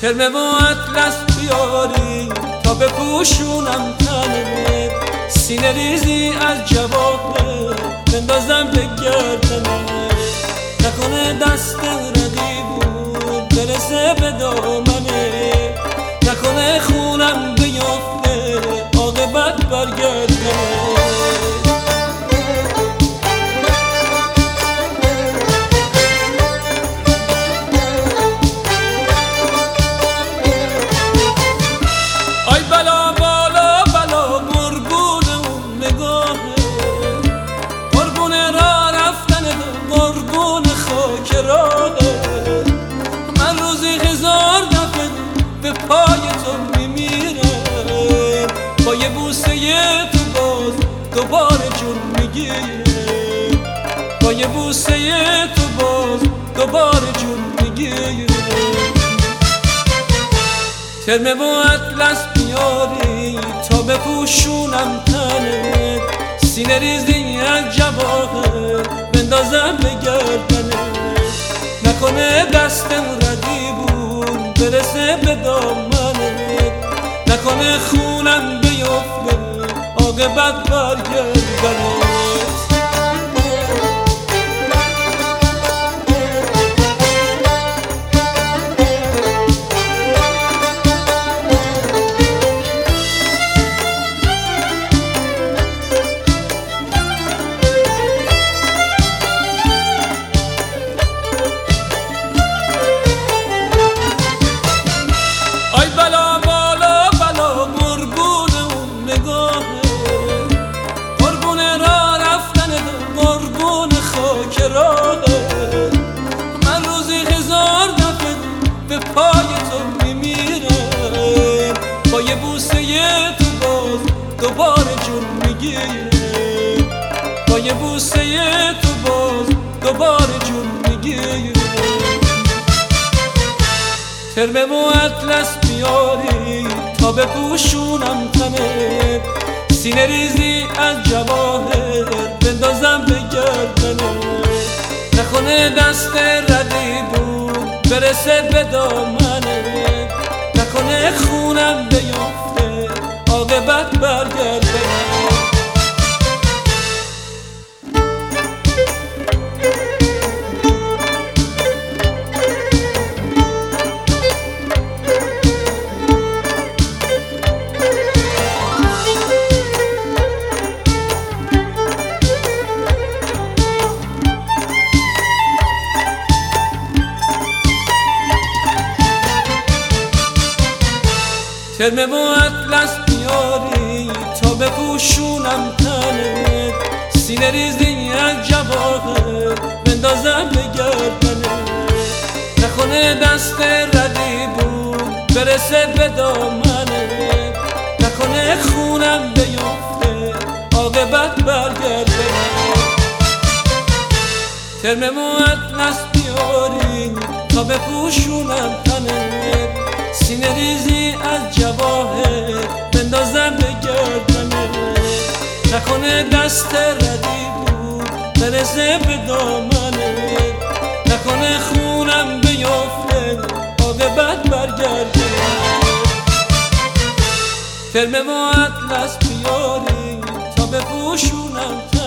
ترمه و اطلس بیاری تا بپوشونم تنت، سینه ریزی از جواهر بندازم به گردنت، نکنه دست رقیبون برسه به دامنه، نکنه خونم بیفته عاقبت برگردنه. من روزی هزار دفعه به پای تو میمیرم، با یه بوسه تو باز دوباره جون میگیرم، با یه بوسه تو باز دوباره جون میگیرم. ترمه و اطلس بیاری تا بپوشونم تنت، سینه ریزی از جواهر بندازم به گردنت، نکنه دستم رقیبون برسه به دامنت، نکنه خونم بیفته عاقبت برگردنت. من روزی هزار دفعه به پای تو میمیرم، با یه بوسه تو باز دوباره جون میگیرم، با یه بوسه تو باز دوباره جون میگیرم. ترمه و اطلس بیاری تا بپوشونم تنت، سینه ریزی از جواهر بندازم به گردنت، نکنه دست رقیبون برسه به دامنت، نکنه خونم بیفته عاقبت برگردنت. ترمه و اطلس بیاری تا بپوشونم تنت، سینه ریزی از جواهر بندازم به گردنت، نکنه دست رقیبون برسه به دامنت، نکنه خونم بیفته عاقبت برگردنت. ترمه و اطلس بیاری تا بپوشونم تنت، سینه ریزی از جواهر بندازم به گردنت، نکنه دست رقیبون برسه به دامنت، نکنه خونم بیفته عاقبت برگردنت. ترمه و اطلس بیاری تا بپوشونم